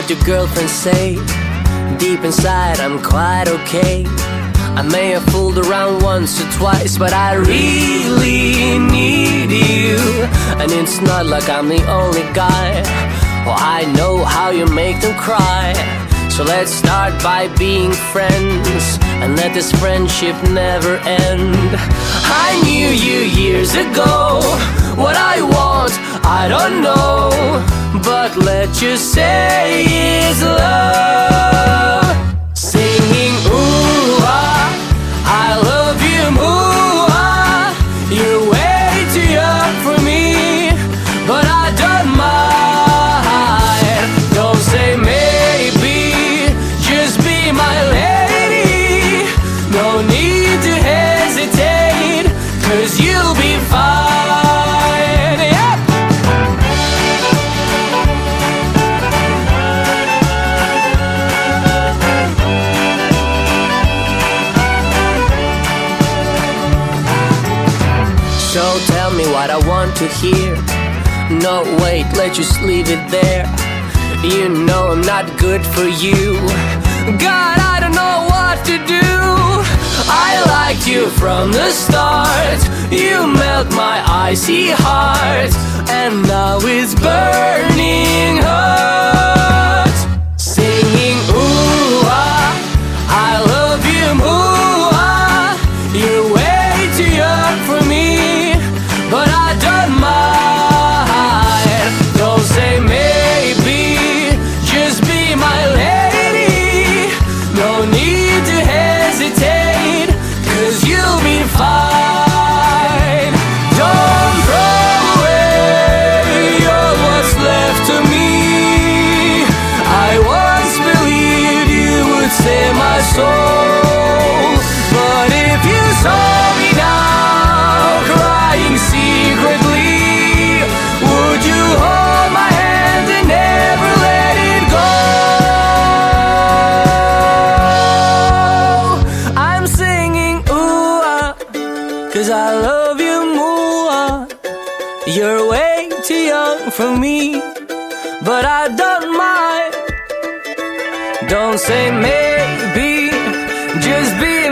what your girlfriends say. Deep inside I'm quite okay. I may have fooled around once or twice, but I really need you. And it's not like I'm the only guy. Well, I know how you make them cry. So let's start by being friends and let this friendship never end. I knew you years ago. What I want, I don't know, but let's just say it's love. Singing ooh ah, I love you ooh ah. You're way too young for me, but I don't mind. Don't say maybe, just be my lady. No need to hesitate, 'cause you'll be fine. So tell me what I want to hear. No, wait, let's just leave it there. You know I'm not good for you. God, I don't know what to do. I liked you from the start. You melt my icy heart, and now it's burning hot. Singing ooh ah, I love you ooh ah. You're way too young for me, but I don't mind. Don't say maybe, just be my lady. No need to hesitate, 'cause you'll be fine. Don't throw away all what's left of me. I once believed you would save my soul, but if you saw me now crying secretly, would you hold my hand and never let it go? I'm singing ooh ah, 'cause I love you ooh ah. You're way too young for me, but I don't mind. Don't say maybe, just be